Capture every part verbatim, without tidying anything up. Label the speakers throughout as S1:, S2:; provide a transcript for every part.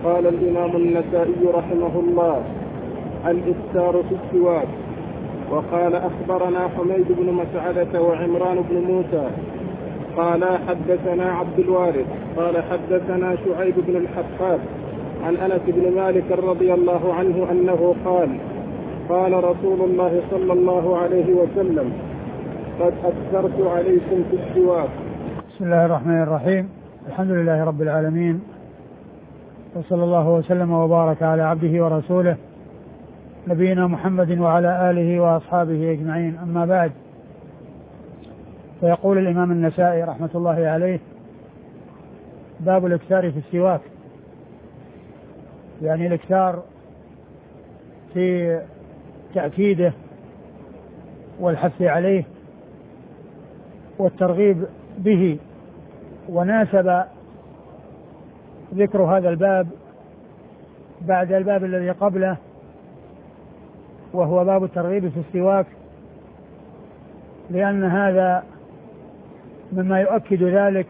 S1: قال الإمام النسائي رحمه الله: الإكثار في السواك. وقال: أخبرنا حميد بن مسعدة وعمران بن موسى قال حدثنا عبد الوارث قال حدثنا شعيب بن الحفاظ عن أنس بن مالك رضي الله عنه أنه قال: قال رسول الله صلى الله عليه وسلم: قد أكثرت عليكم في السواك.
S2: بسم الله الرحمن الرحيم. الحمد لله رب العالمين، وصلى الله وسلم وبارك على عبده ورسوله نبينا محمد وعلى آله وأصحابه أجمعين. أما بعد، فيقول الإمام النسائي رحمة الله عليه: باب الإكثار في السواك، يعني الإكثار في تأكيده والحث عليه والترغيب به. وناسب ذكر هذا الباب بعد الباب الذي قبله، وهو باب الترغيب في السواك، لأن هذا مما يؤكد ذلك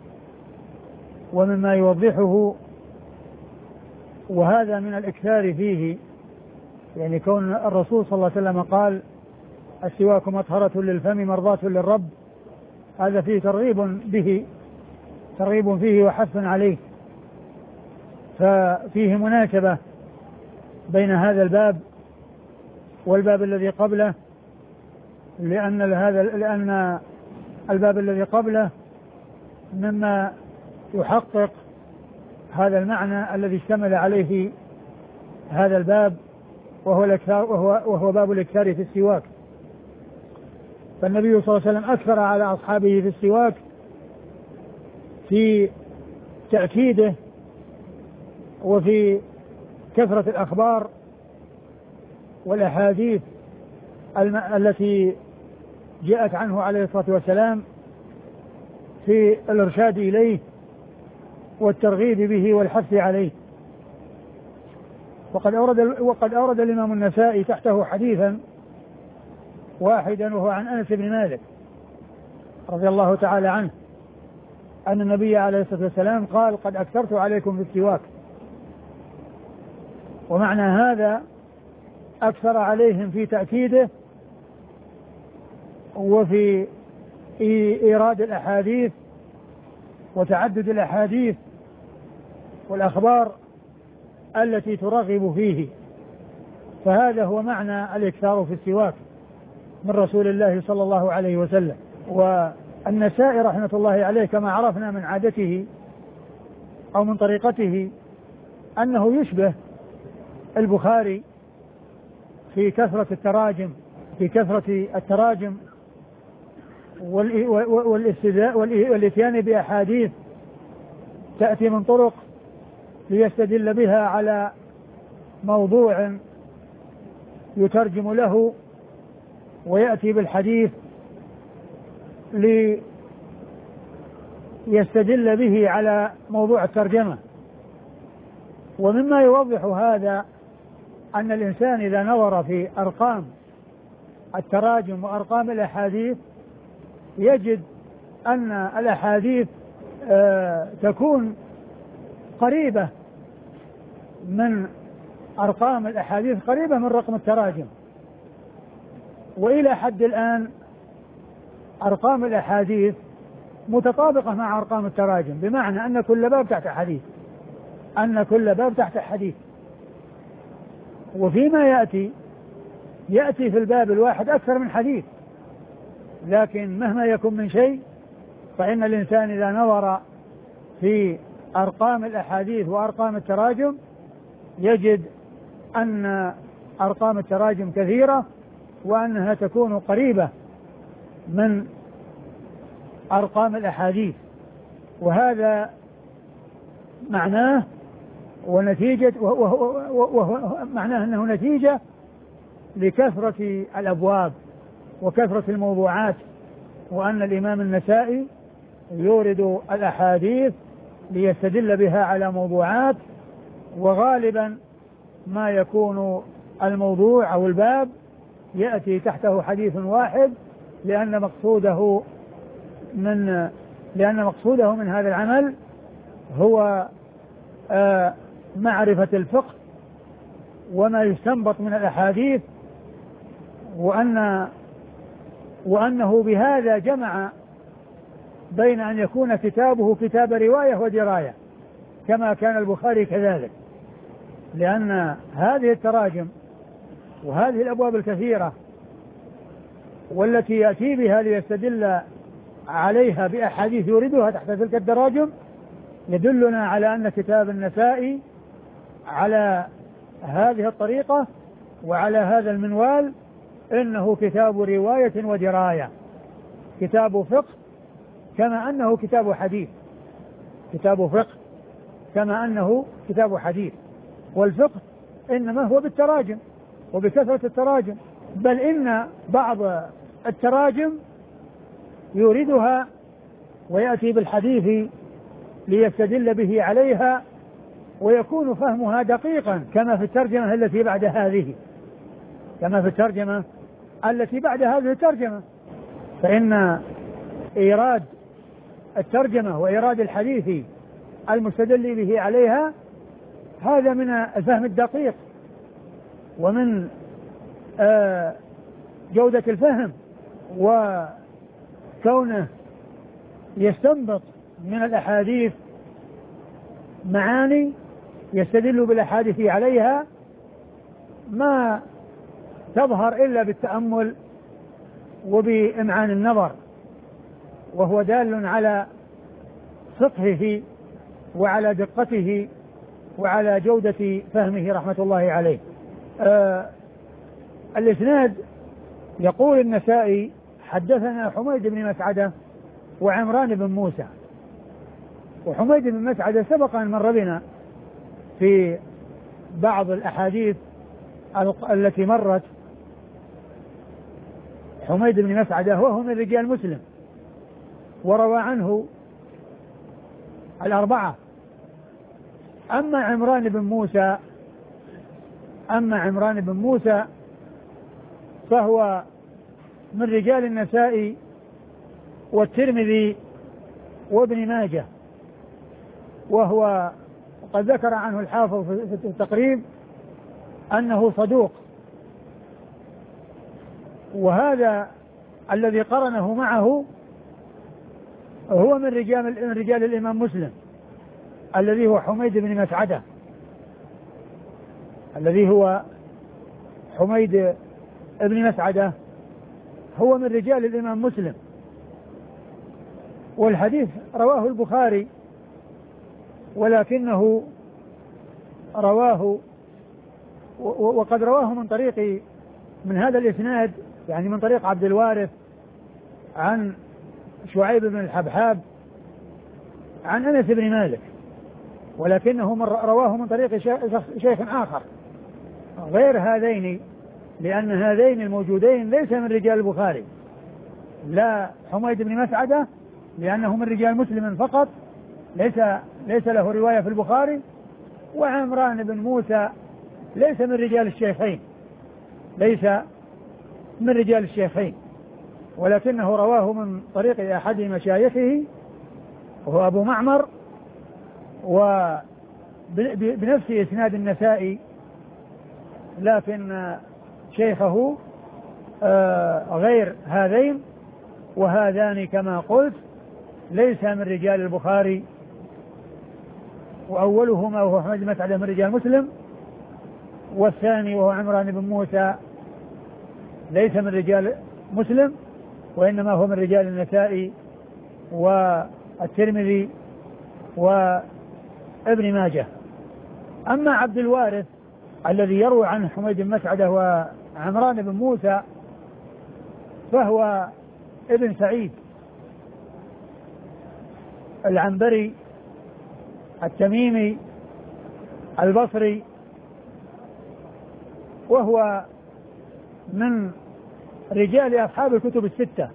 S2: ومما يوضحه، وهذا من الإكثار فيه، يعني كون الرسول صلى الله عليه وسلم قال: السواك مطهرة للفم مرضاة للرب، هذا فيه ترغيب به، ترغيب فيه وحث عليه، ففيه مناسبة بين هذا الباب والباب الذي قبله، لأن هذا لأن الباب الذي قبله مما يحقق هذا المعنى الذي اشتمل عليه هذا الباب، وهو الإكثار، وهو, وهو باب الإكثار في السواك. فالنبي صلى الله عليه وسلم أكثر على أصحابه في السواك في تأكيده وفي كثرة الأخبار والأحاديث التي جاءت عنه عليه الصلاة والسلام في الإرشاد إليه والترغيب به والحث عليه. وقد أورد, وقد أورد الإمام النسائي تحته حديثا واحدا، وهو عن أنس بن مالك رضي الله تعالى عنه أن النبي عليه الصلاة والسلام قال: قد أكثرت عليكم في السواك. ومعنى هذا أكثر عليهم في تأكيده وفي إيراد الأحاديث وتعدد الأحاديث والأخبار التي ترغب فيه. فهذا هو معنى الإكثار في السواك من رسول الله صلى الله عليه وسلم. والنسائي رحمة الله عليه كما عرفنا من عادته أو من طريقته أنه يشبه البخاري في كثرة التراجم في كثرة التراجم والإتيان بأحاديث تأتي من طرق ليستدل بها على موضوع يترجم له، ويأتي بالحديث ليستدل به على موضوع الترجمة. ومما يوضح هذا أن الإنسان إذا نظر في أرقام التراجم وأرقام الأحاديث يجد أن الأحاديث آه تكون قريبة من أرقام الأحاديث قريبة من رقم التراجم. وإلى حد الآن أرقام الأحاديث متطابقة مع أرقام التراجم، بمعنى أن كل باب تحت حديث أن كل باب تحت حديث. وفيما يأتي يأتي في الباب الواحد أكثر من حديث، لكن مهما يكن من شيء فإن الإنسان إذا نظر في أرقام الأحاديث وأرقام التراجم يجد أن أرقام التراجم كثيرة، وأنها تكون قريبة من أرقام الأحاديث. وهذا معناه ونتيجة وهو معناه أنه نتيجة لكثرة الأبواب وكثرة الموضوعات، وأن الإمام النسائي يورد الأحاديث ليستدل بها على موضوعات، وغالبا ما يكون الموضوع أو الباب يأتي تحته حديث واحد، لأن مقصوده من لأن مقصوده من هذا العمل هو آه معرفة الفقه وما يستنبط من الأحاديث، وأن وأنه بهذا جمع بين أن يكون كتابه كتاب رواية ودراية كما كان البخاري كذلك، لأن هذه التراجم وهذه الأبواب الكثيرة والتي يأتي بها ليستدل عليها بأحاديث يوردها تحت تلك التراجم يدلنا على أن كتاب النسائي على هذه الطريقة وعلى هذا المنوال إنه كتاب رواية ودراية، كتاب فقه كما أنه كتاب حديث، كتاب فقه كما أنه كتاب حديث. والفقه إنما هو بالتراجم وبكثرة التراجم، بل إن بعض التراجم يوردها ويأتي بالحديث ليستدل به عليها ويكون فهمها دقيقا كما في الترجمة التي بعد هذه، كما في الترجمة التي بعد هذه الترجمة، فإن إيراد الترجمة وإيراد الحديث المستدل به عليها هذا من الفهم الدقيق ومن آه جودة الفهم، وكونه يستنبط من الأحاديث معاني يستدل بالأحاديث عليها ما تظهر إلا بالتأمل وبإمعان النظر، وهو دال على فقهه وعلى دقته وعلى جودة فهمه رحمة الله عليه. آه الإسناد يقول النسائي حدثنا حميد بن مسعدة وعمران بن موسى، وحميد بن مسعدة سبق أن مر بنا في بعض الأحاديث التي مرت. حميد بن مسعدة وهو من رجال مسلم وروى عنه الأربعة. أما عمران بن موسى أما عمران بن موسى فهو من رجال النسائي والترمذي وابن ماجه، وهو قد ذكر عنه الحافظ في التقريب أنه صدوق، وهذا الذي قرنه معه هو من رجال من رجال الإمام مسلم الذي هو حميد بن مسعدة، الذي هو حميد بن مسعدة هو من رجال الإمام مسلم. والحديث رواه البخاري ولكنه رواه وقد رواه من طريق من هذا الإسناد، يعني من طريق عبد الوارث عن شعيب بن الحبحاب عن أنس بن مالك، ولكنه من رواه من طريق شيخ آخر غير هذين، لأن هذين الموجودين ليس من رجال البخاري، لا حميد بن مسعدة لأنه من رجال مسلم فقط ليس ليس له رواية في البخاري، وعمران بن موسى ليس من رجال الشيخين ليس من رجال الشيخين ولكنه رواه من طريق أحد مشايخه وهو أبو معمر، وبنفس إسناد النسائي، لكن شيخه غير هذين، وهذان كما قلت ليس من رجال البخاري، وأولهما وهو حميد بن مسعدة من رجال مسلم، والثاني وهو عمران بن موسى ليس من رجال مسلم وإنما هو من رجال النسائي والترمذي وابن ماجه. أما عبد الوارث الذي يروي عنه حميد بن مسعدة وعمران بن موسى فهو ابن سعيد العنبري التميمي البصري، وهو من رجال أصحاب الكتب الستة،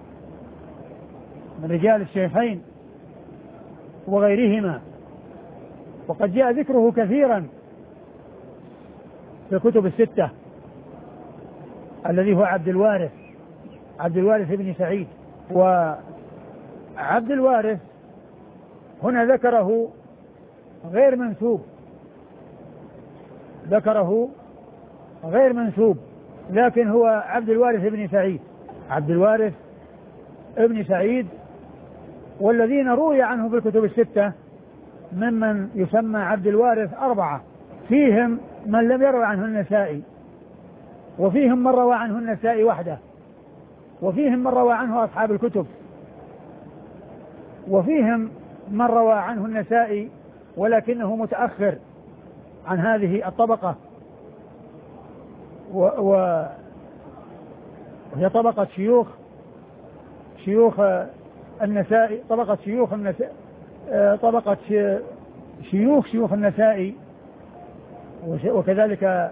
S2: من رجال الشيخين وغيرهما، وقد جاء ذكره كثيرا في الكتب الستة، الذي هو عبد الوارث عبد الوارث بن سعيد. وعبد الوارث هنا ذكره غير منسوب ذكره غير منسوب، لكن هو عبد الوارث بن سعيد، عبد الوارث ابن سعيد. والذين روي عنه في الكتب الستة ممن يسمى عبد الوارث أربعة، فيهم من لم يروي عنه النسائي، وفيهم من روى عنه النسائي وحده، وفيهم من روى عنه أصحاب الكتب، وفيهم من روى عنه النسائي ولكنه متأخر عن هذه الطبقة، وهي طبقة شيوخ شيوخ النسائي، طبقة شيوخ النسائي، طبقة شيوخ شيوخ النسائي، وكذلك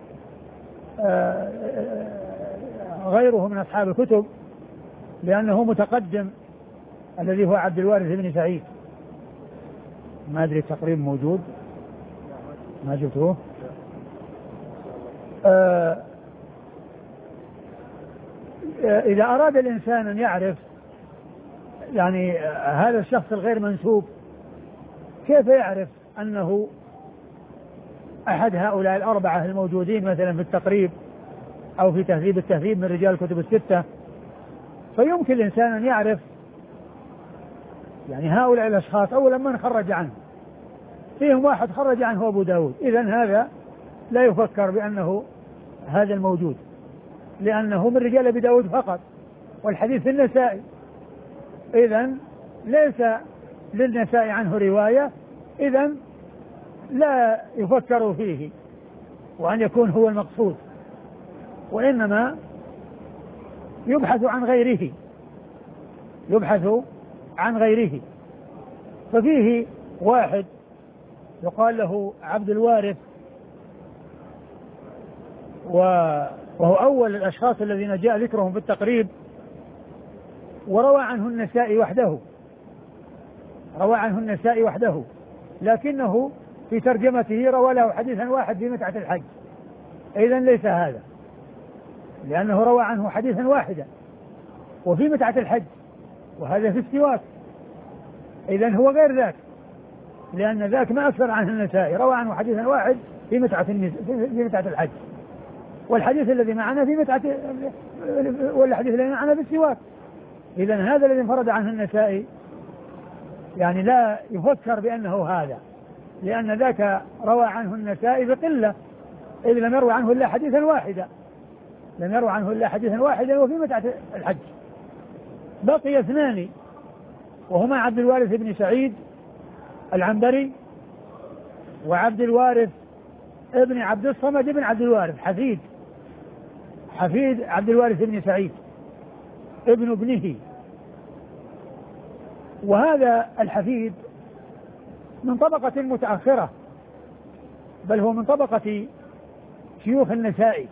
S2: غيره من أصحاب الكتب، لأنه متقدم الذي هو عبد الوارث بن سعيد. ما أدري التقريب موجود ما جبتوه. آه إذا أراد الإنسان أن يعرف يعني هذا الشخص الغير منسوب كيف يعرف أنه أحد هؤلاء الأربعة الموجودين مثلا في التقريب أو في تهذيب التهذيب من رجال الكتب الستة؟ فيمكن الإنسان أن يعرف يعني هؤلاء الأشخاص أولا من خرج عنه، فيهم واحد خرج عنه أبو داود، إذن هذا لا يفكر بأنه هذا الموجود، لأنه من رجال أبي داود فقط، والحديث في النسائي، إذن ليس للنسائي عنه رواية، إذن لا يفكر فيه وأن يكون هو المقصود، وإنما يبحث عن غيره يبحث عن غيره ففيه واحد يقال له عبد الوارث، وهو أول الأشخاص الذين جاء ذكرهم في التقريب، وروى عنه النسائي وحده روى عنه النسائي وحده لكنه في ترجمته روى له حديثا واحد في متعة الحج، إذن ليس هذا، لأنه روى عنه حديثا واحدا وفي متعة الحج، وهذا في السواك، إذن هو غير ذاك، لأن ذاك ما أكثر عنه النسائي، روى عنه حديثا واحد في متعة في متعة الحج، والحديث الذي معنا في متعة والحديث الذي معنا في السواك، إذن هذا الذي انفرد عنه النسائي يعني لا يفكر بأنه هذا، لأن ذاك روى عنه النسائي بقلة، إذ لم يروى عنه إلا حديثا واحدا لم يروى عنه إلا حديثا واحدا وفي متعة الحج. بقي اثنان وهما عبد الوارث بن سعيد العنبري وعبد الوارث ابن عبد الصمد بن عبد الوارث حفيد حفيد عبد الوارث بن سعيد ابن ابنه. وهذا الحفيد من طبقة متأخرة، بل هو من طبقة شيوخ النسائي،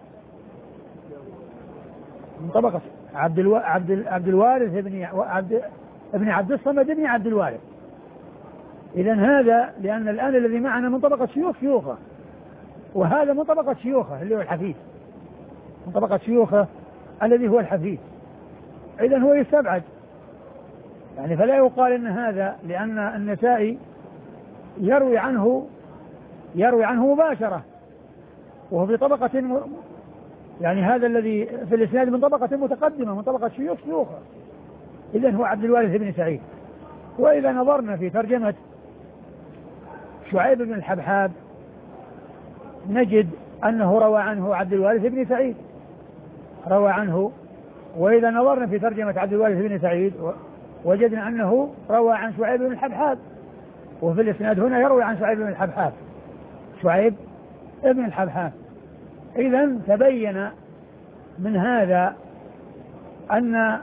S2: من طبقة عبد الو... عبد عبد الوارث ابن عبد ابن عبد الصمد بن عبد الوارث. إذن هذا لأن الآن الذي معنا من طبقة شيوخ شيوخه، وهذا من طبقة شيوخه اللي هو الحفيد، من طبقة شيوخه الذي هو الحفيد. إذن هو يستبعد يعني، فلا يقال إن هذا، لأن النسائي يروي عنه يروي عنه مباشرة، وهو في طبقة م... يعني هذا الذي في الإسناد من طبقة متقدمة، من طبقة شيوخ شيوخه، إذن هو عبد الوارث بن سعيد. وإذا نظرنا في ترجمة شعيب بن الحبحاب نجد أنه روى عنه عبد الوارث بن سعيد روى عنه وإذا نظرنا في ترجمة عبد الوارث بن سعيد وجدنا أنه روى عن شعيب بن الحبحاب، وفي الإسناد هنا يروي عن شعيب بن الحبحاب شعيب بن الحبحاب. إذن تبين من هذا أن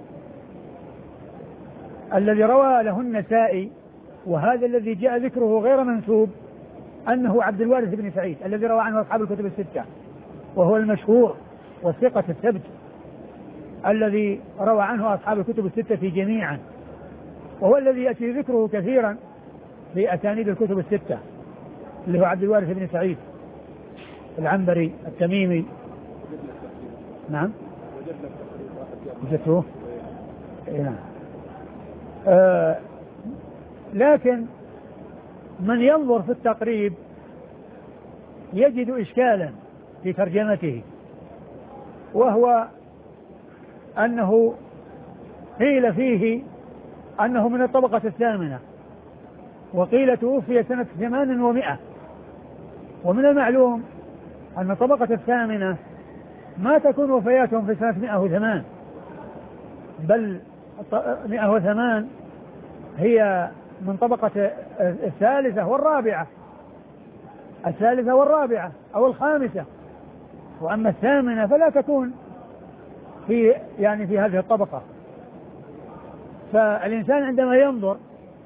S2: الذي روى له النسائي وهذا الذي جاء ذكره غير منسوب أنه عبد الوارث بن سعيد الذي روى عنه أصحاب الكتب الستة، وهو المشهور والثقة الثبت الذي روى عنه أصحاب الكتب الستة جميعا، وهو الذي يأتي ذكره كثيرا في أسانيد الكتب الستة، اللي هو عبد الوارث بن سعيد العنبري التميمي. نعم وجدتوه. نعم. آه لكن من ينظر في التقريب يجد إشكالا في ترجمته، وهو أنه قيل فيه أنه من الطبقة الثامنة، وقيل توفي سنة ثمان ومائة. ومن المعلوم أن الطبقة الثامنة ما تكون وفياتهم في سنة مائة وثمان، بل مائة وثمان هي من طبقة الثالثة والرابعة، الثالثة والرابعة أو الخامسة، وأما الثامنة فلا تكون في يعني في هذه الطبقة. فالإنسان عندما ينظر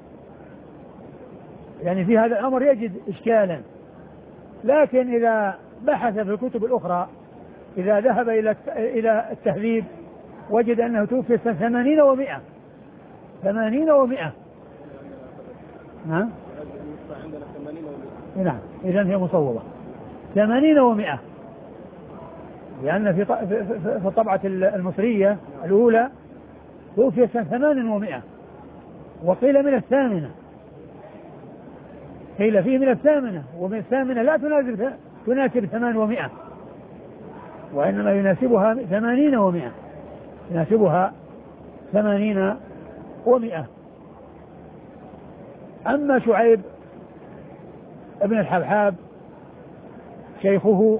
S2: يعني في هذا الأمر يجد إشكالا، لكن إذا بحث في الكتب الأخرى، إذا ذهب إلى إلى التهذيب وجد أنه توفي سنة ثمانين ومائة، ثمانين ومائة. نعم نعم إذن هي مصوبة ثمانين ومائة، لأن في في الطبعة المصرية الأولى توفي سنة ثمان ومائة، وقيل من الثامنة، قيل فيه من الثامنة، ومن الثامنة لا تناسب تناسب ثمان ومائة، وإنما يناسبها ثمانين ومائة، يناسبها ثمانين ومائة. أما شعيب ابن الحبحاب شيخه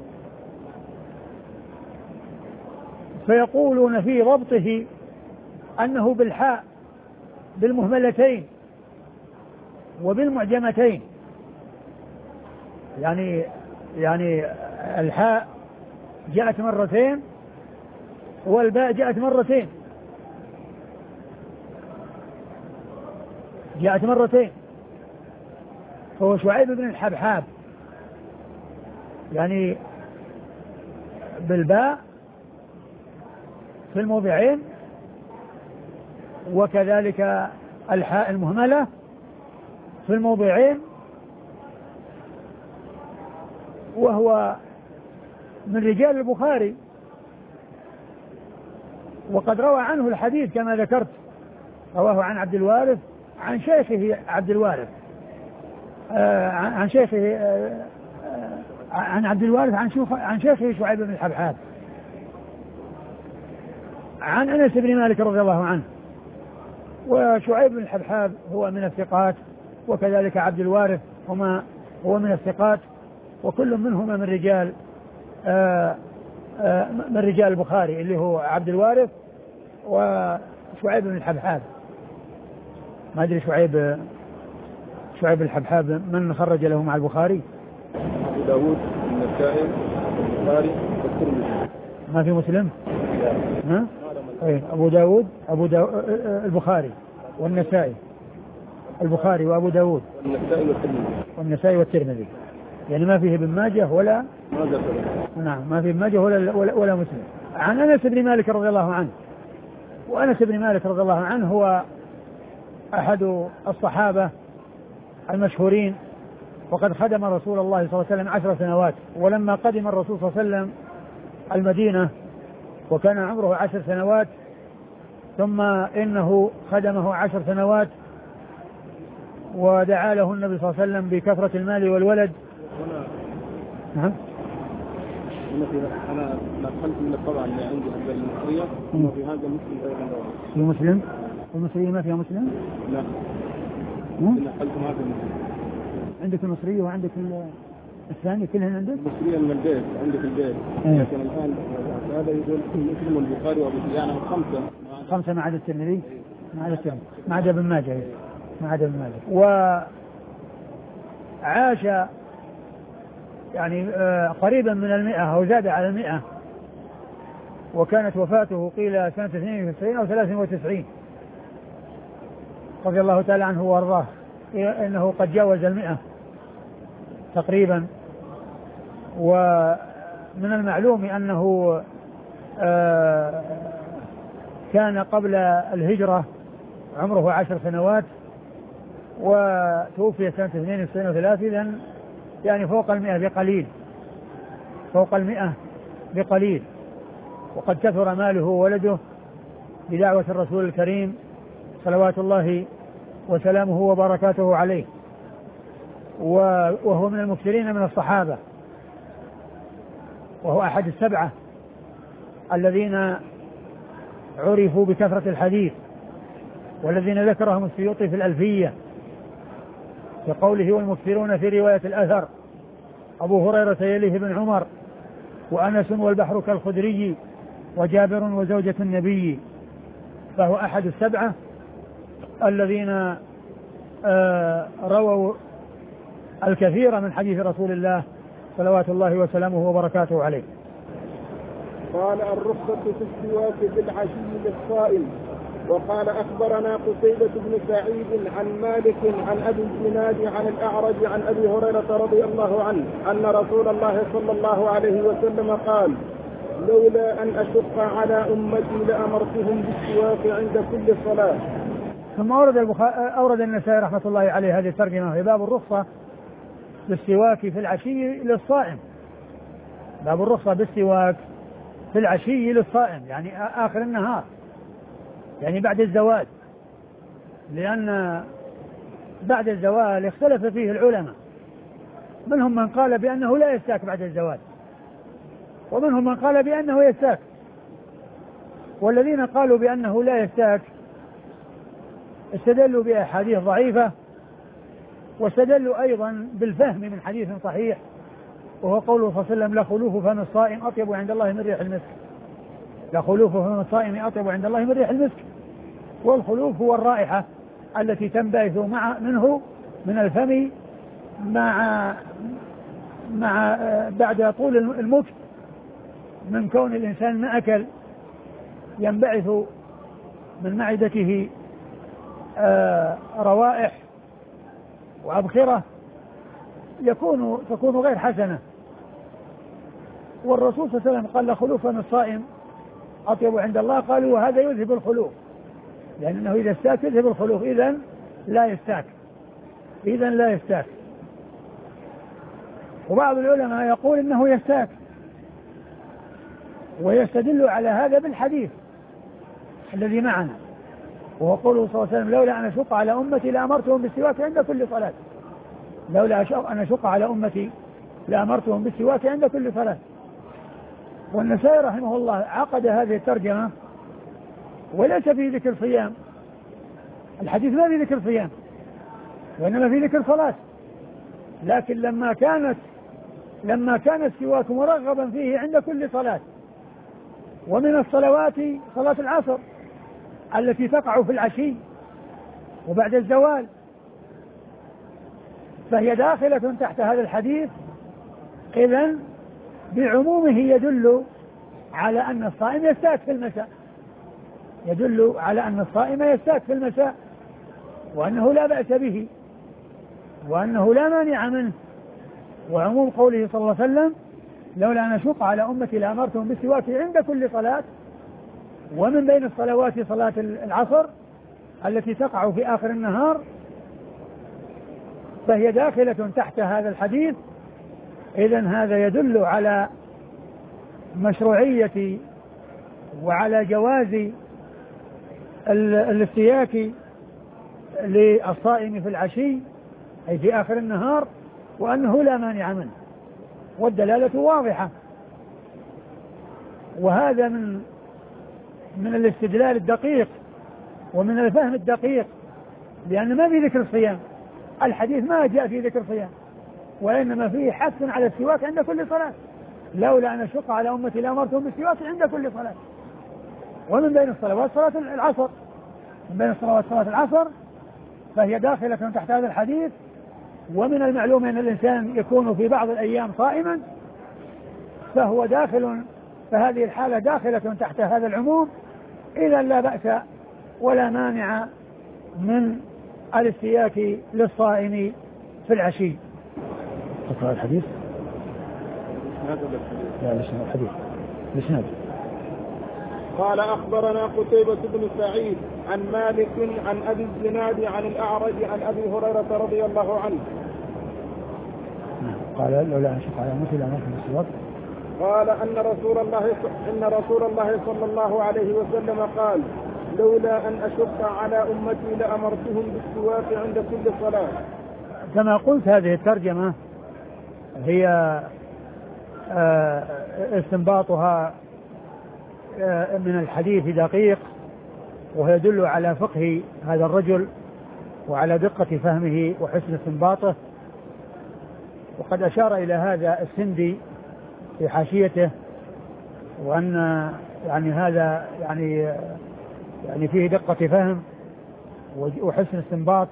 S2: فيقولون في ضبطه أنه بالحاء بالمهملتين وبالمعجمتين، يعني يعني الحاء جاءت مرتين والباء جاءت مرتين، جاءت مرتين. فهو شعيب بن الحبحاب يعني بالباء في الموضعين، وكذلك الحاء المهملة في الموضعين، وهو من رجال البخاري، وقد روى عنه الحديث كما ذكرت، رواه عن عبد الوارث عن شيخه عبد الوارث آه عن شيخه آه عن عبد الوارث عن شيخ عن شيخه شعيب بن الحبحاب عن أنس بن مالك رضي الله عنه. وشعيب بن الحبحاب هو من الثقات، وكذلك عبد الوارث هما هو من الثقات، وكل منهما من رجال آه آه من رجال البخاري اللي هو عبد الوارث وشعيب بن الحبحاب. ما أدري شعيب شعيب الحبحاب من خرج له مع البخاري؟
S1: أبو داود النسائي البخاري والترمذي.
S2: ما في مسلم؟ ها؟ أي أبو داود أبو داود البخاري والنسائي، البخاري وأبو داود
S1: والنسائي والترمذي
S2: والنسائي والترمذي، يعني ما فيه ابن ماجه ولا
S1: ماجه.
S2: نعم ما فيه ابن ماجه ولا ولا, ولا مسلم. عن أنس بن مالك رضي الله عنه، وأنس بن مالك رضي الله عنه هو أحد الصحابة المشهورين، وقد خدم رسول الله صلى الله عليه وسلم عشر سنوات. ولما قدم الرسول صلى الله عليه وسلم المدينة وكان عمره عشر سنوات، ثم إنه خدمه عشر سنوات ودعا له النبي صلى الله عليه وسلم بكثرة المال والولد. نعم.
S1: أنا نقلت من الطبعة اللي عندي عند المصرية وفي هذا مسلم أيضا.
S2: في مسلم؟ المصرية ما فيها مسلم؟
S1: لا. نقلت ما في مسلم.
S2: عندك المصرية وعندك الثاني كلهن عندك؟
S1: المصرية من البيت عندك البيت.
S2: أيه.
S1: لكن الآن هذا يقول مسلم والبخاري وأبو يعني خمسة.
S2: خمسة ما عدا الترمذي، ما عدا الترمذي، ما عدا ابن ماجه، ما عدا ابن ماجه. وعاش يعني قريبا من المئة أو زاد على المئة، وكانت وفاته قيل سنة اثنين وتسعين أو ثلاث وتسعين رضي الله تعالى عنه وارضاه، إنه قد جاوز المئة تقريبا. ومن المعلوم أنه كان قبل الهجرة عمره عشر سنوات، وتوفي سنة اثنين وتسعين وثلاث، إذن يعني فوق المئة بقليل، فوق المئة بقليل. وقد كثر ماله وولده بدعوة الرسول الكريم صلوات الله وسلامه وبركاته عليه، وهو من المكثرين من الصحابة وهو أحد السبعة الذين عرفوا بكثرة الحديث والذين ذكرهم السيوطي في الألفية بقوله والمكثرون في رواية الأثر أبو هريرة يليه بن عمر وأنس والبحر كالخدري وجابر وزوجة النبي، فهو أحد السبعة الذين آه رووا الكثير من حديث رسول الله صلوات الله وسلامه وبركاته عليه.
S1: قال الرخصة في السواك بالعشي للصائم. وقال أخبرنا قتيبة بن سعيد عن مالك عن أبي الزناد عن الأعرج عن أبي هريرة رضي الله عنه أن رسول الله صلى الله عليه وسلم قال لولا أن أشق على أمتي لأمرتهم بالسواك عند كل صلاة.
S2: ثم أورد, البخاري أورد النسائي رحمة الله عليه هذه الترجمة في باب الرخصة بالسواك في العشي للصائم. باب الرخصة بالسواك في العشي للصائم يعني آخر النهار، يعني بعد الزوال، لأن بعد الزوال اختلف فيه العلماء، منهم من قال بأنه لا يستاك بعد الزوال ومنهم من قال بأنه يستاك. والذين قالوا بأنه لا يستاك استدلوا بأحاديث ضعيفة واستدلوا أيضا بالفهم من حديث صحيح وهو قوله صلى الله عليه وسلم لخلوف فم الصائم أطيب عند الله من ريح المسك. لخلوف فم الصائم أطيب عند الله من ريح المسك، والخلوف هو الرائحة التي تنبعث مع منه من الفم مع مع بعد طول المكث من كون الإنسان ما أكل، ينبعث من معدته آه روائح وأبخرة يكون تكون غير حسنة. والرسول صلى الله عليه وسلم قال لخلوف فم الصائم أطيب عند الله، قالوا وهذا يذهب الخلوف، لأنه إذا استاك يذهب الخلوف، إذن لا يستاك إذن لا يستاك وبعض العلماء يقول إنه يستاك ويستدل على هذا بالحديث الذي معنا وهو قوله صلى الله عليه وسلم لولا أن أشق على أمتي لأمرتهم بالسواك عند كل صلاة. لولا أن أشق على أمتي لأمرتهم بالسواك عند كل صلاة. والنسائي رحمه الله عقد هذه الترجمة وليس في ذكر صيام، الحديث ما في ذكر صيام وإنما في ذكر صلاة، لكن لما كانت لما كان السواك مرغبا فيه عند كل صلاة، ومن الصلوات صلاة العصر التي تقع في العشي وبعد الزوال، فهي داخلة تحت هذا الحديث، إذن بعمومه يدل على أن الصائم يستاك في المساء يدل على أن الصائم يستاك في المساء وأنه لا بأس به وأنه لا مانع منه. وعموم قوله صلى الله عليه وسلم لولا أن أشق على أمتي لأمرتهم بالسواك عند كل صلاة، ومن بين الصلوات صلاة العصر التي تقع في آخر النهار، فهي داخلة تحت هذا الحديث. إذن هذا يدل على مشروعية وعلى جواز الاستياك للصائم في العشي أي في آخر النهار، وأنه لا مانع منه، والدلالة واضحة. وهذا من من الاستدلال الدقيق ومن الفهم الدقيق، لأن ما في ذكر الصيام، الحديث ما جاء في ذكر الصيام، وإنما فيه حث على السواك عند كل صلاة. لولا أن أشق على أمتي لأمرتهم بالسواك عند كل صلاة. ومن بين الصلوات صلاة العصر من بين الصلوات صلاة العصر فهي داخلة تحت هذا الحديث. ومن المعلوم أن الإنسان يكون في بعض الأيام صائما، فهو داخل، فهذه الحالة داخلة تحت هذا العموم، إذا لا بأس ولا مانع من الاستياك للصائم في العشي. تقرأ الحديث؟ لا لسنا الحديث لسنا.
S1: قال أخبرنا قتيبة بن سعيد عن مالك عن أبي الزناد عن الأعرج عن أبي هريرة رضي الله عنه
S2: قال لولا أن أشق على أمتي لأمرتهم بالسواك.
S1: قال أن رسول الله إن رسول الله صلى الله عليه وسلم قال لولا أن أشق على أمتي لأمرتهم بالسواك عند كل صلاة.
S2: كما قلت هذه الترجمة هي استنباطها من الحديث دقيق، ويدل على فقه هذا الرجل وعلى دقة فهمه وحسن استنباطه. وقد أشار إلى هذا السندي في حاشيته، وأن يعني هذا يعني يعني فيه دقة فهم وحسن استنباط.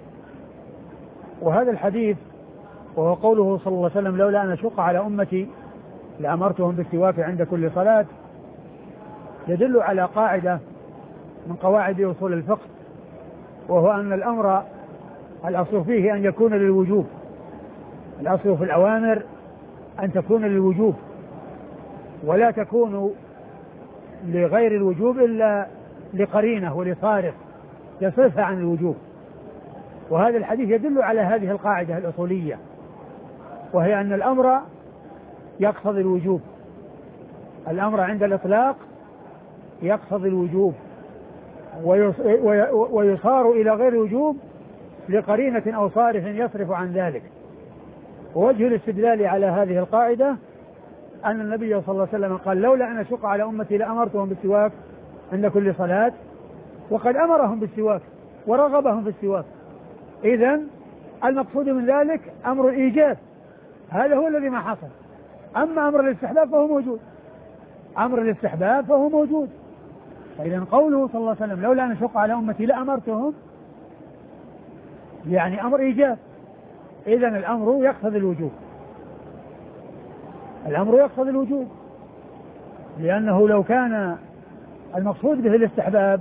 S2: وهذا الحديث وهو قوله صلى الله عليه وسلم: لولا أن أشق على أمتي لأمرتهم بالسواك عند كل صلاة، يدل على قاعدة من قواعد أصول الفقه، وهو أن الأمر الأصل فيه أن يكون للوجوب. الأصل في الأوامر أن تكون للوجوب، ولا تكون لغير الوجوب إلا لقرينة ولصارف يصرفها عن الوجوب. وهذا الحديث يدل على هذه القاعدة الأصولية، وهي أن الأمر يقتضي الوجوب. الأمر عند الإطلاق يقتضي الوجوب، ويصار إلى غير الوجوب لقرينة أو صارف يصرف عن ذلك. ووجه الاستدلال على هذه القاعدة أن النبي صلى الله عليه وسلم قال: لولا أن أشق على أمتي لأمرتهم بالسواك عند كل صلاة، وقد أمرهم بالسواك ورغبهم في السواك. إذن المقصود من ذلك أمر الإيجاب، هذا هو الذي ما حصل. أما أمر الاستحباب فهو موجود، أمر الاستحباب فهو موجود. فإذا قوله صلى الله عليه وسلم: لولا أن أشق على أمتي لأمرتهم، يعني أمر إيجاب. إذن الأمر يقتضي الوجوب، الأمر يقتضي الوجوب، لأنه لو كان المقصود به الاستحباب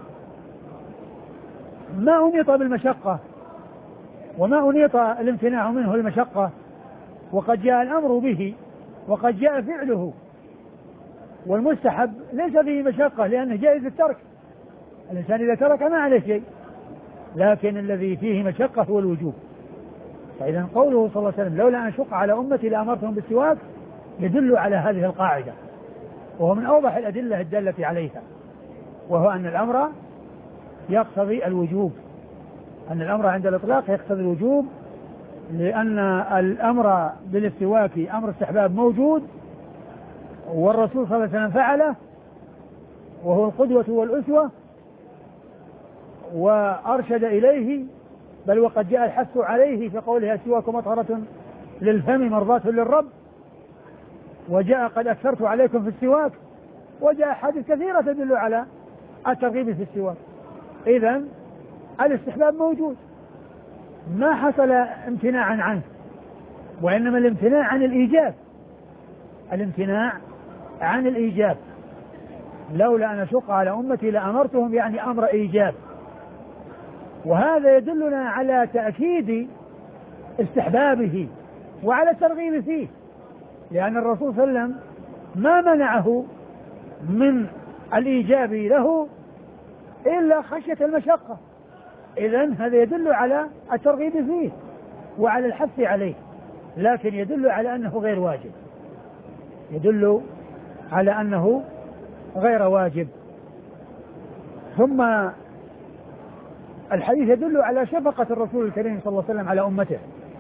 S2: ما أنيط بالمشقة، وما أنيط الامتناع منه المشقة، وقد جاء الأمر به وقد جاء فعله. والمستحب ليس فيه مشقة لأنه جائز الترك، الإنسان إذا ترك ما عليه شيء، لكن الذي فيه مشقة هو الوجوب. فإذا قوله صلى الله عليه وسلم: لولا أن أشق على أمتي لأمرتهم بالسواك، يدل على هذه القاعدة، وهو من أوضح الأدلة الدالة عليها، وهو أن الأمر يقتضي الوجوب، أن الأمر عند الإطلاق يقتضي الوجوب، لأن الأمر بالاستواك أمر استحباب موجود، والرسول صلى الله عليه وسلم فعله، وهو القدوة والأسوة، وأرشد إليه، بل وقد جاء الحث عليه في قولها: السواك مطهرة للفم مرضاة للرب، وجاء قد أكثرت عليكم في السواك، وجاء حديث كثيرة تدل على الترغيب في السواك. إذن الاستحباب موجود، ما حصل امتناعا عنه، وإنما الامتناع عن الإيجاب، الامتناع عن الإيجاب. لولا أن أشق على أمتي لأمرتهم، يعني أمر إيجاب. وهذا يدلنا على تأكيد استحبابه وعلى الترغيب فيه، لأن الرسول صلى الله عليه وسلم ما منعه من الإيجاب له إلا خشية المشقة. إذن هذا يدل على الترغيب فيه وعلى الحث عليه، لكن يدل على أنه غير واجب، يدل على أنه غير واجب. ثم الحديث يدل على شفقة الرسول الكريم صلى الله عليه وسلم على أمته،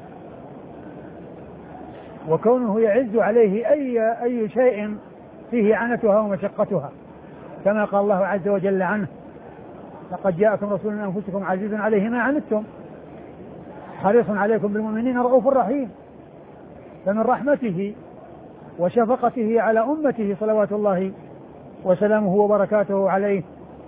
S2: وكونه يعز عليه أي أي شيء فيه عنتها ومشقتها، كما قال الله عز وجل عنه: لقد جاءكم رسول من أنفسكم عزيز عليه ما عنتم حريص عليكم بالمؤمنين رؤوف رحيم. فمن رحمته وشفقته على أمته صلوات الله وسلامه وبركاته عليه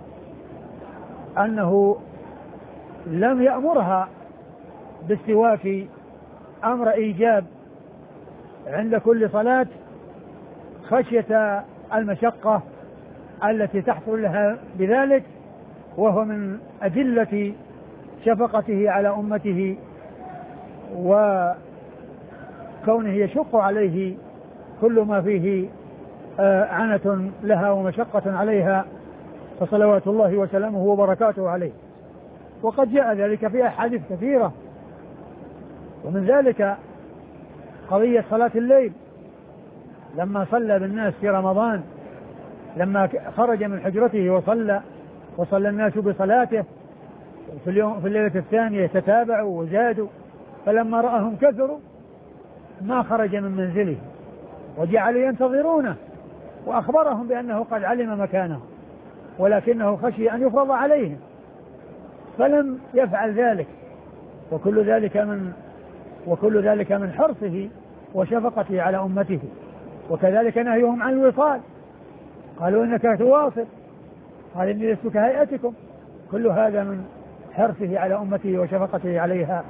S2: أنه لم يأمرها بالسواك أمر إيجاب عند كل صلاة خشية المشقة التي تحصل لها بذلك، وهو من أدلة شفقته على أمته وكونه يشق عليه كل ما فيه عنة لها ومشقة عليها، فصلوات الله وسلامه وبركاته عليه. وقد جاء ذلك في أحاديث كثيرة، ومن ذلك قضية صلاة الليل لما صلى بالناس في رمضان، لما خرج من حجرته وصلى وصلى الناس بصلاته في اليوم في الليلة الثانية تتابعوا وزادوا، فلما رأهم كثروا ما خرج من منزله وجعلوا ينتظرونه وأخبرهم بأنه قد علم مكانه، ولكنه خشي أن يفرض عليهم فلم يفعل ذلك. وكل ذلك من وكل ذلك من حرصه وشفقته على أمته. وكذلك نهيهم عن الوصال، قالوا إنك تواصل، قال إني لست كهيئتكم. كل هذا من حرصه على أمته وشفقته عليها.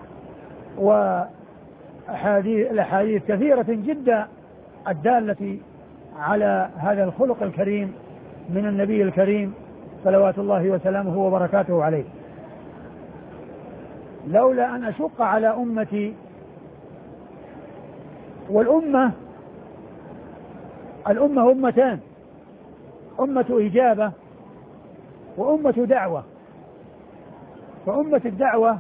S2: والأحاديث كثيرة جدا الدالة على هذا الخلق الكريم من النبي الكريم صلوات الله وسلامه وبركاته عليه. لولا أن أشق على أمتي، والأمة الأمة أمتان، أمة إجابة وأمة دعوة. فأمة الدعوة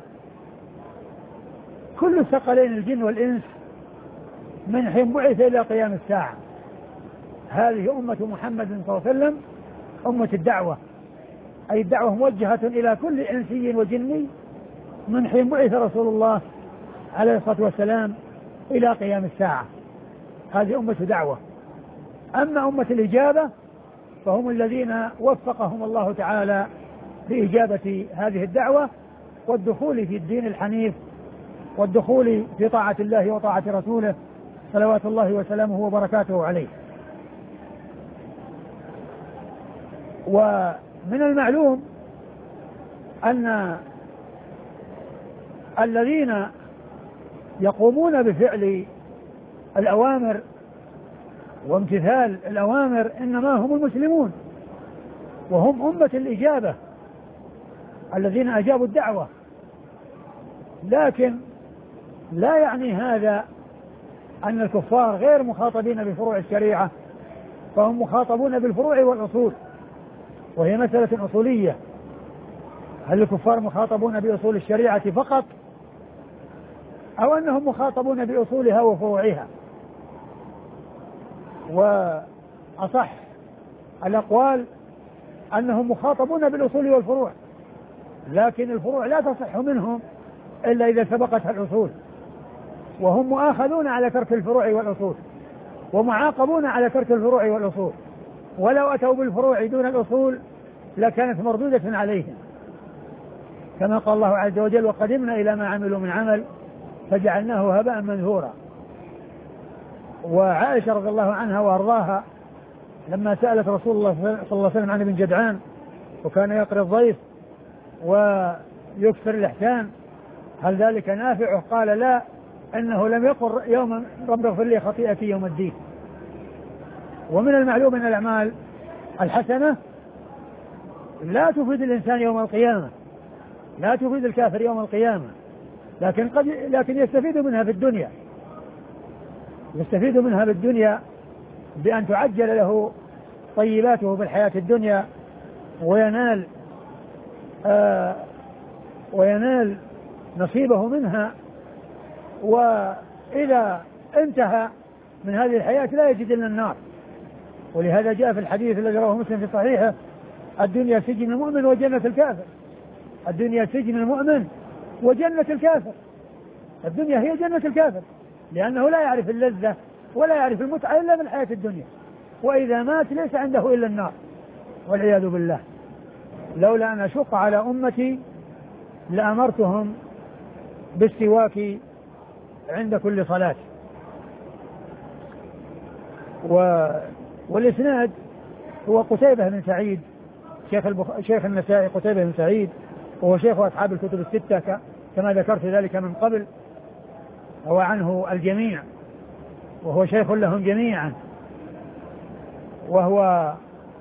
S2: كل الثقلين الجن والإنس من حين بعث إلى قيام الساعة، هذه أمة محمد صلى الله عليه وسلم أمة الدعوة، أي الدعوة موجهة إلى كل إنسي وجني من حين بعث رسول الله عليه الصلاة والسلام إلى قيام الساعة، هذه أمة دعوة. أما أمة الإجابة فهم الذين وفقهم الله تعالى في إجابة هذه الدعوة والدخول في الدين الحنيف والدخول في طاعة الله وطاعة رسوله صلوات الله وسلامه وبركاته عليه. ومن المعلوم أن الذين يقومون بفعل الأوامر وامتثال الأوامر إنما هم المسلمون، وهم أمة الإجابة الذين أجابوا الدعوة. لكن لا يعني هذا أن الكفار غير مخاطبين بفروع الشريعة، فهم مخاطبون بالفروع والأصول، وهي مسألة أصولية. هل الكفار مخاطبون بأصول الشريعة فقط أو أنهم مخاطبون بأصولها وفروعها؟ وأصح الأقوال أنهم مخاطبون بالأصول والفروع، لكن الفروع لا تصح منهم إلا إذا سبقتها الأصول، وهم مؤاخذون على ترك الفروع والأصول ومعاقبون على ترك الفروع والأصول، ولو أتوا بالفروع دون الأصول لكانت مردودة عليهم، كما قال الله عز وجل: وقدمنا إلى ما عملوا من عمل فجعلناه هباء منثورا. وعائشة رضي الله عنها وأرضاها لما سألت رسول الله صلى الله عليه وسلم عن ابن جدعان وكان يقري الضيف ويكثر الإحسان هل ذلك نافع؟ قال: لا، إنه لم يقل يوما رب اغفر لي خطيئتي يوم الدين. ومن المعلوم أن الأعمال الحسنة لا تفيد الإنسان يوم القيامة، لا تفيد الكافر يوم القيامة، لكن قد لكن يستفيد منها في الدنيا، يستفيد منها في الدنيا بأن تعجل له طيباته في الحياة الدنيا وينال آه وينال نصيبه منها، وإذا انتهى من هذه الحياة لا يجد إلا النار. ولهذا جاء في الحديث الذي رواه مسلم في صحيحه: الدنيا سجن المؤمن وجنة الكافر. الدنيا سجن المؤمن وجنة الكافر. الدنيا هي جنة الكافر، لأنه لا يعرف اللذة ولا يعرف المتعة إلا من الحياة الدنيا، وإذا مات ليس عنده إلا النار والعياذ بالله. لولا أن أشق على أمتي لأمرتهم بالسواك عند كل صلاة. و... والإسناد هو قتيبة بن سعيد شيخ, البخ... شيخ النسائي قتيبة بن سعيد، وهو شيخ أصحاب الكتب الستة ك... كما ذكرت ذلك من قبل، هو عنه الجميع وهو شيخ لهم جميعا، وهو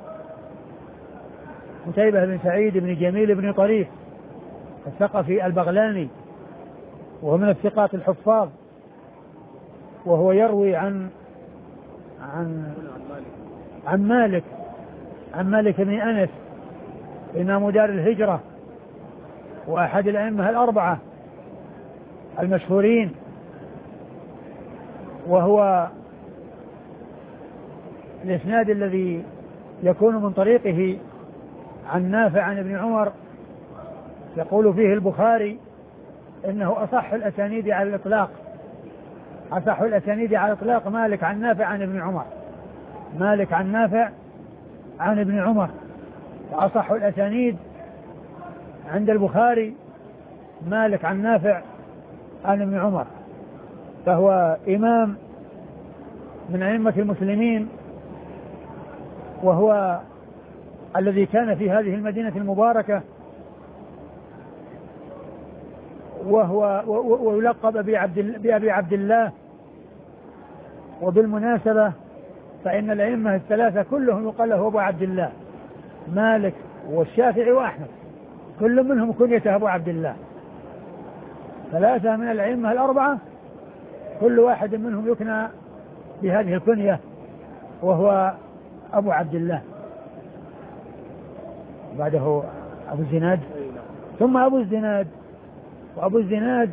S2: قتيبة بن سعيد بن جميل بن طريف الثقفي البغلاني، وهو من الثقات الحفاظ، وهو يروي عن عن عن مالك عن مالك بن أنس إمام دار الهجرة وأحد الأئمة الأربعة المشهورين، وهو الإسناد الذي يكون من طريقه عن نافع عن ابن عمر يقول فيه البخاري إنه أصح الأسانيد على الإطلاق، أصح الأسانيد على الإطلاق مالك عن نافع عن ابن عمر، مالك عن نافع عن ابن عمر. وأصح الأسانيد عند البخاري مالك عن نافع عن ابن عمر، فهو إمام من أئمة المسلمين، وهو الذي كان في هذه المدينة المباركة، وهو ويلقب بأبي عبد الله. وبالمناسبة فإن الأئمة الثلاثة كلهم يقال له أبو عبد الله، مالك والشافعي وأحمد كل منهم كنيته أبو عبد الله. ثلاثة من الأئمة الأربعة كل واحد منهم يكنى بهذه الكنية وهو أبو عبد الله. بعده أبو الزناد ثم أبو الزناد. وأبو الزناد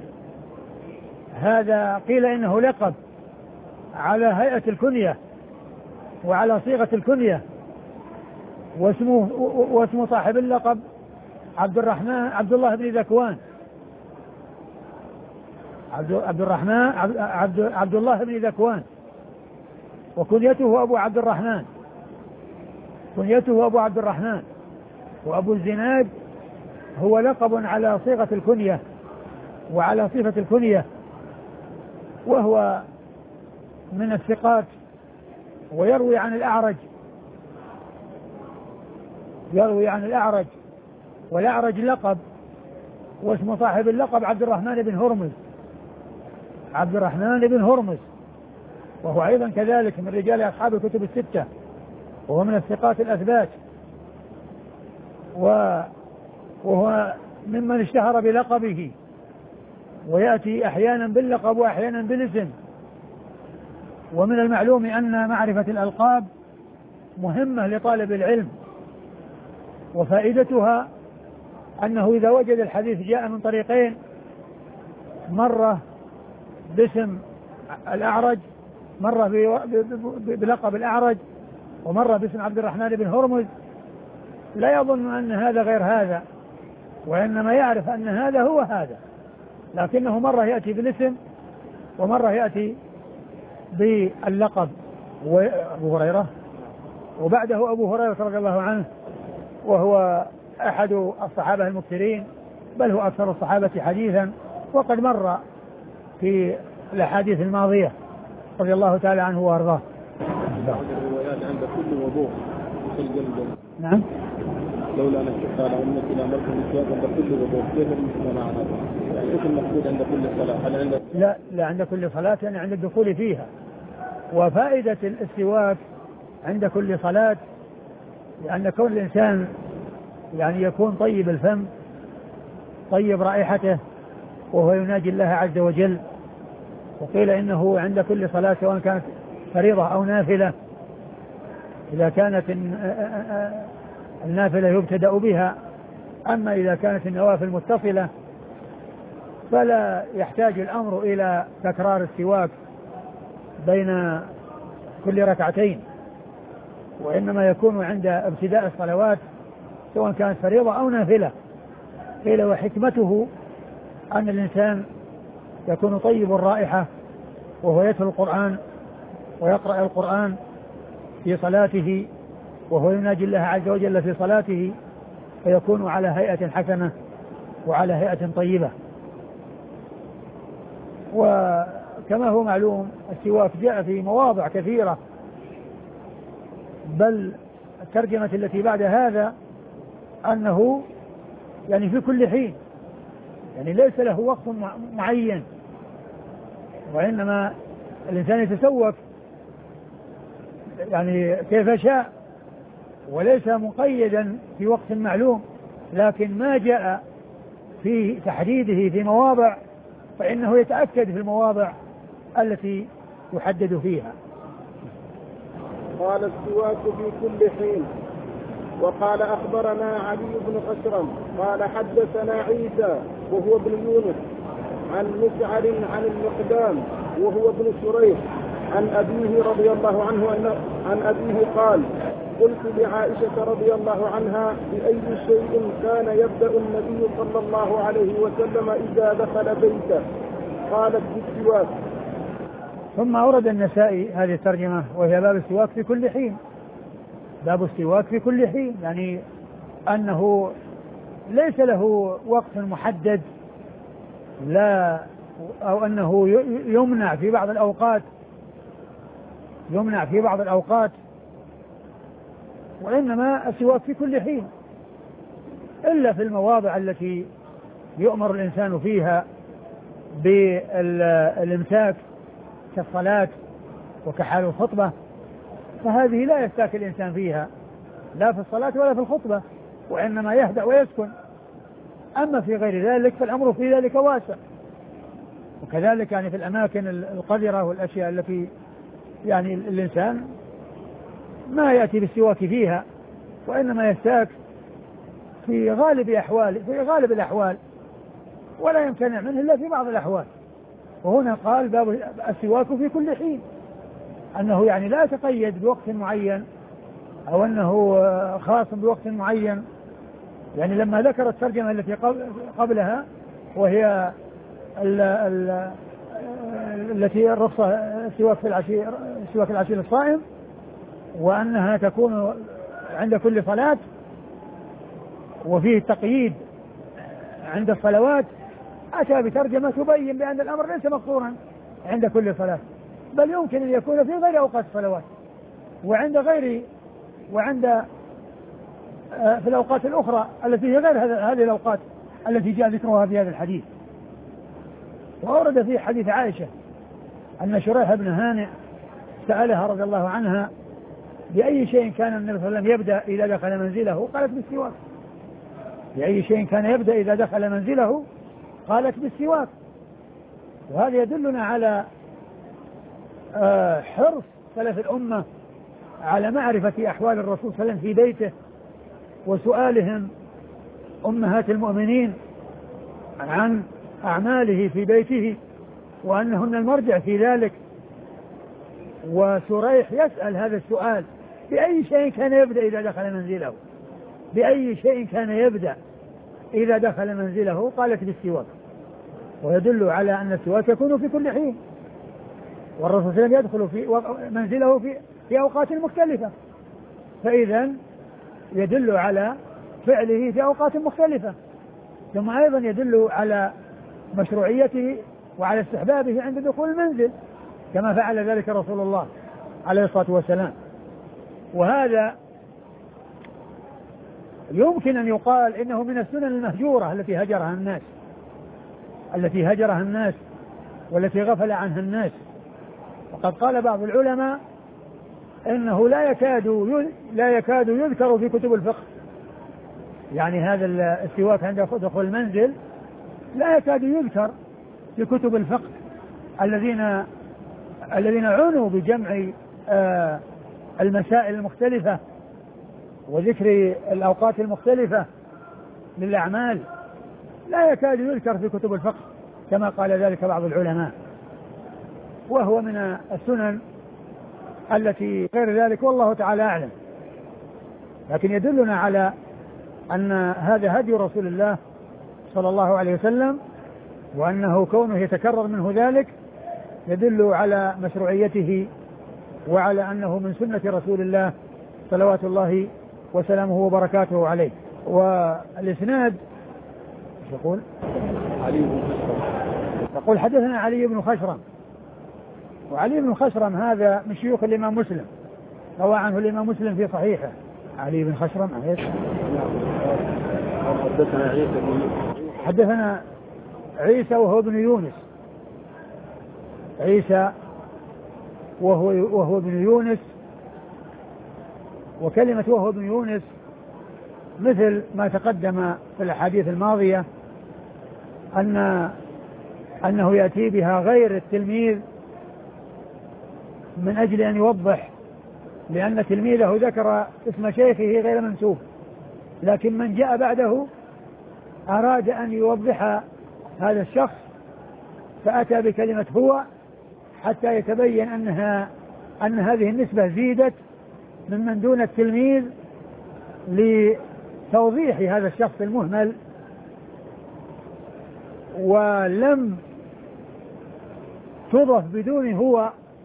S2: هذا قيل إنه لقب على هيئة الكنية وعلى صيغة الكنية، واسمه واسم صاحب اللقب عبد الرحمن عبد الله بن ذكوان، عبد عبد الرحمن عبد عبد الله بن ذكوان، وكنيته أبو عبد الرحمن، كنيته أبو عبد الرحمن. وأبو الزناد هو لقب على صيغة الكنية وعلى صفة الكنية، وهو من الثقات، ويروي عن الأعرج، يروي عن الأعرج، والأعرج لقب، واسم صاحب اللقب عبد الرحمن بن هرمز، عبد الرحمن بن هرمز، وهو أيضا كذلك من رجال أصحاب الكتب الستة، وهو من الثقات الأثبات، وهو ممن اشتهر بلقبه، ويأتي أحيانا باللقب وأحيانا بالاسم. ومن المعلوم أن معرفة الألقاب مهمة لطالب العلم، وفائدتها أنه إذا وجد الحديث جاء من طريقين، مرة باسم الأعرج، مرة بلقب الأعرج، ومرة باسم عبد الرحمن بن هرمز، لا يظن أن هذا غير هذا، وإنما يعرف أن هذا هو هذا، لكنه مرة يأتي بالاسم ومرة يأتي باللقب. وأبو هريرة، وبعده أبو هريرة رضي الله عنه، وهو أحد الصحابة المكثرين، بل هو أكثر الصحابة حديثا، وقد مر في الأحاديث الماضية رضي الله تعالى عنه وأرضاه.
S1: الروايات عند كل وضوء
S2: نعم.
S1: لولا أنك قال أنك إلى مركز السواك عند كل وضوء، كيف المسلم مع هذا؟ يعني إيش المقصود عند كل صلاة؟ هل عند
S2: لا لا عند كل صلاة، يعني عند الدخول فيها. وفائدة السواك عند كل صلاة لأن كون الإنسان يعني يكون طيب الفم، طيب رائحته، وهو يناجي الله عز وجل. وقيل إنه عند كل صلاة سواء كانت فريضة أو نافلة، إذا كانت النافلة يبتدأ بها، أما إذا كانت النوافل متصلة فلا يحتاج الأمر إلى تكرار السواك بين كل ركعتين، وإنما يكون عند ابتداء الصلوات سواء كانت فريضة أو نافلة. قيل وحكمته أن الإنسان يكون طيب الرائحة وهو يتلو القرآن ويقرأ القرآن في صلاته، وهو يناجي الله عز وجل في صلاته، فيكون على هيئة حسنة وعلى هيئة طيبة. وكما هو معلوم السواك جاء في مواضع كثيرة، بل الترجمة التي بعد هذا أنه يعني في كل حين، يعني ليس له وقت معين، وإنما الإنسان يتسوق يعني كيف شاء، وليس مقيدا في وقت معلوم، لكن ما جاء في تحديده في مواضع فإنه يتأكد في المواضع التي يحدد فيها.
S1: قال السواك في كل حين. وقال أخبرنا علي بن خشرم قال حدثنا عيسى وهو ابن يونس عن مسعر عن المقدام وهو ابن شريح عن أبيه رضي الله عنه أن عن أبيه قال قلت لعائشة رضي الله عنها بأي شيء كان يبدأ النبي صلى الله عليه وسلم إذا دخل بيته؟ قالت بالسواك.
S2: ثم أورد النسائي هذه الترجمة وهي باب السواك في كل حين، باب السواك في كل حين، يعني أنه ليس له وقت محدد، لا أو أنه يمنع في بعض الأوقات يمنع في بعض الأوقات وإنما السواك في كل حين، إلا في المواضع التي يؤمر الإنسان فيها بالإمساك كالصلاة وكحال الخطبة، فهذه لا يستاك الإنسان فيها لا في الصلاة ولا في الخطبة، وإنما يهدأ ويسكن. أما في غير ذلك فالأمر في ذلك واسع. وكذلك يعني في الأماكن القذرة والأشياء التي يعني الإنسان ما يأتي بالسواك فيها، وإنما يستاك في غالب أحوال في غالب الأحوال ولا يمتنع منه إلا في بعض الأحوال. وهنا قال باب السواك في كل حين، أنه يعني لا يتقيد بوقت معين أو أنه خاص بوقت معين. يعني لما ذكر الترجمة التي قبلها وهي ال ال التي الرخصة السواك في العشي السواك العشي للصائم، وأنها تكون عند كل صلاة، وفيه التقييد عند الصلوات، أتى بترجمة تبين بأن الأمر ليس مقصورا عند كل صلاة، بل يمكن أن يكون في غير أوقات الصلوات وعند غير وعند في الأوقات الأخرى التي هي غير هذه الأوقات التي جاء ذكرها في هذا الحديث. وأورد في حديث عائشة أن شريح بن هانئ سألها رضي الله عنها بأي شيء كان النبي صلى الله عليه وسلم يبدأ إذا دخل منزله، قالت بالسواك. بأي شيء كان يبدأ إذا دخل منزله، قالت بالسواك. وهذا يدلنا على حرص سلف الأمة على معرفة أحوال الرسول صلى الله عليه وسلم في بيته، وسؤالهم أمهات المؤمنين عن أعماله في بيته، وأنهن المرجع في ذلك. وشريح يسأل هذا السؤال بأي شيء كان يبدأ إذا دخل منزله، بأي شيء كان يبدأ إذا دخل منزله، قالت بالسواك. ويدل على أن السواك يكون في كل حين، والرسول صلى الله عليه وسلم يدخل في منزله في, في أوقات مختلفة، فإذا يدل على فعله في أوقات مختلفة. ثم أيضا يدل على مشروعيته وعلى استحبابه عند دخول المنزل، كما فعل ذلك رسول الله عليه الصلاة والسلام. وهذا يمكن أن يقال إنه من السنن المهجورة التي هجرها الناس التي هجرها الناس والتي غفل عنها الناس. وقد قال بعض العلماء إنه لا يكاد لا يكاد يذكر في كتب الفقه، يعني هذا السواك عند دخول المنزل لا يكاد يذكر في كتب الفقه الذين الذين عنوا بجمع آه المسائل المختلفة وذكر الأوقات المختلفة للأعمال، لا يكاد يذكر في كتب الفقه كما قال ذلك بعض العلماء. وهو من السنن التي غير ذلك والله تعالى أعلم. لكن يدلنا على أن هذا هدي رسول الله صلى الله عليه وسلم، وأنه كونه يتكرر منه ذلك يدل على مشروعيته وعلى أنه من سنة رسول الله صلوات الله وسلامه وبركاته عليه. والإسناد يقول
S1: علي بن خشرم
S2: يقول حدثنا علي بن خشرم، وعلي بن خشرم هذا من شيوخ الإمام مسلم، روى عنه الإمام مسلم في صحيحه. علي بن خشرم
S1: حدثنا عيسى
S2: حدثنا عيسى وهو ابن يونس عيسى وهو وهو ابن يونس. وكلمة وهو ابن يونس مثل ما تقدم في الأحاديث الماضية أن أنه يأتي بها غير التلميذ من أجل أن يوضح، لأن تلميذه ذكر اسم شيخه غير منسوب، لكن من جاء بعده أراد أن يوضح هذا الشخص فأتى بكلمة هو حتى يتبين أنها أن هذه النسبة زيدت ممن دون التلميذ لتوضيح هذا الشخص المهمل، ولم تضف بدون هو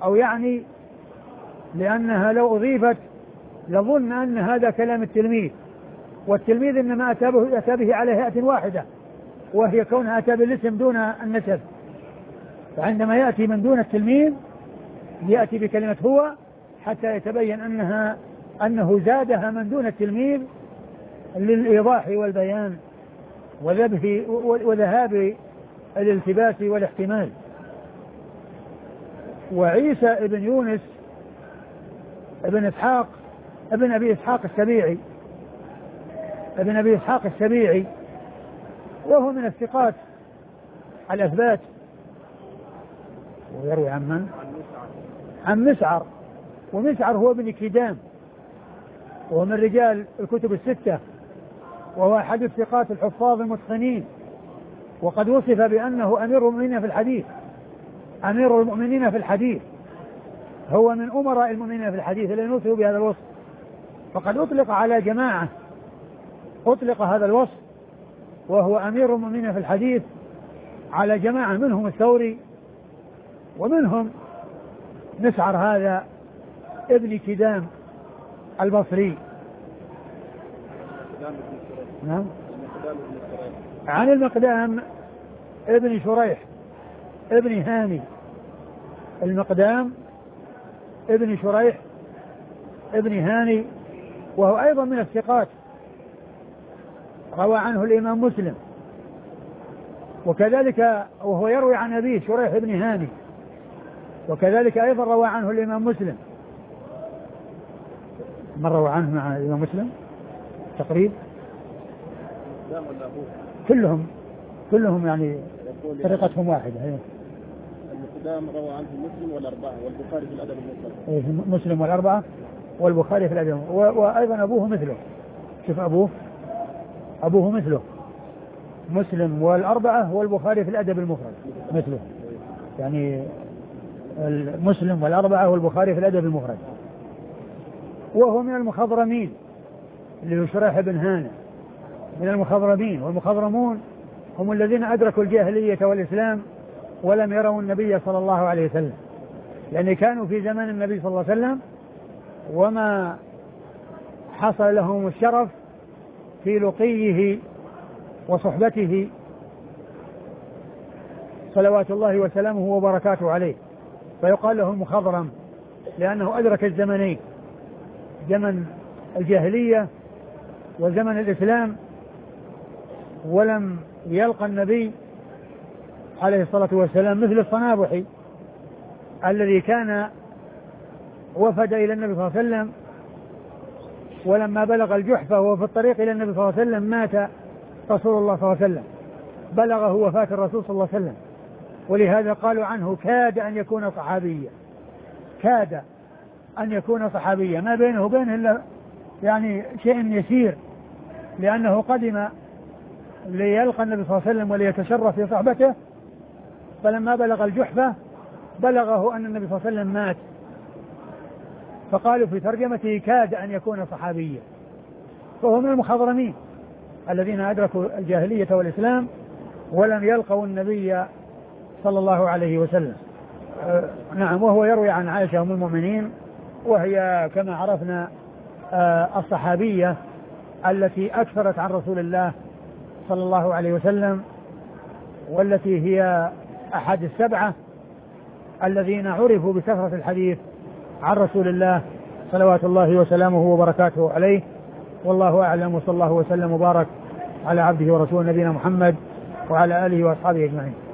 S2: أو يعني لأنها لو أضيفت لظن أن هذا كلام التلميذ، والتلميذ إنما أتى به, أتى به على هيئة واحدة وهي كونها أتى بالاسم دون النسب، فعندما يأتي من دون التلميذ يأتي بكلمة هو حتى يتبين أنها أنه زادها من دون التلميذ للإيضاح والبيان وذهاب الالتباس والاحتمال. وعيسى ابن يونس ابن إسحاق ابن أبي إسحاق السبيعي ابن أبي إسحاق السبيعي وهو من الثقات الأثبات، ويروي عن من؟ عن مسعر، ومسعر هو ابن كيدام وهو من رجال الكتب الستة، وهو أحد الثقات الحفاظ المتقنين، وقد وصف بأنه أمير المؤمنين في الحديث أمير المؤمنين في الحديث هو من أمراء المؤمنين في الحديث الذين وصفوا بهذا الوصف. فقد أطلق على جماعة أطلق هذا الوصف وهو أمير المؤمنين في الحديث على جماعة، منهم الثوري ومنهم مسعر هذا ابن كدام البصري. نعم. عن المقدام ابن شريح ابن هاني المقدام ابن شريح ابن هاني وهو أيضا من الثقات، روى عنه الإمام مسلم، وكذلك وهو يروي عن أبيه شريح ابن هاني، وكذلك أيضا روى عنه الإمام مسلم. من روى عنه مع الإمام مسلم تقريب؟ كلهم كلهم يعني طريقتهم واحدة.
S1: المقدام روى عنه مسلم والأربعة والبخاري في الأدب المفرد.
S2: مسلم والأربعة والبخاري في الأدب، وأيضا أبوه مثله. شوف أبوه أبوه مثله مسلم والأربعة والبخاري في الأدب المفرد مثله، يعني المسلم والأربعة والبخاري في الأدب المفرد. وهو من المخضرمين اللي هو شريح بن هاني من المخضرمين، والمخضرمون هم الذين أدركوا الجاهلية والإسلام ولم يروا النبي صلى الله عليه وسلم، لأن كانوا في زمن النبي صلى الله عليه وسلم وما حصل لهم الشرف في لقيه وصحبته صلوات الله وسلامه وبركاته عليه، فيقال له مخضرم لأنه أدرك الزمنين، زمن الجاهلية وزمن الإسلام، ولم يلقى النبي عليه الصلاة والسلام، مثل الصنابحي الذي كان وفد إلى النبي صلى الله عليه وسلم، ولما بلغ الجحفة وهو في الطريق إلى النبي صلى الله عليه وسلم مات رسول الله صلى الله عليه وسلم، بلغه وفاة الرسول صلى الله عليه وسلم، ولهذا قالوا عنه كاد أن يكون صحابيا، كاد أن يكون صحابيا، ما بينه وبينه إلا يعني شيء يسير، لأنه قدم ليلقى النبي صلى الله عليه وسلم وليتشرف في صحبته، فلما بلغ الجحفة بلغه أن النبي صلى الله عليه وسلم مات، فقالوا في ترجمته كاد أن يكون صحابيا. فهو من المخضرمين الذين أدركوا الجاهلية والإسلام ولم يلقوا النبي صلى الله عليه وسلم. أه نعم. وهو يروي عن عائشة أم المؤمنين، وهي كما عرفنا أه الصحابية التي أكثرت عن رسول الله صلى الله عليه وسلم، والتي هي أحد السبعة الذين عرفوا بكثرة الحديث عن رسول الله صلوات الله وسلامه وبركاته عليه. والله أعلم، وصلى الله وسلم وبارك على عبده ورسوله نبينا محمد وعلى آله وأصحابه أجمعين.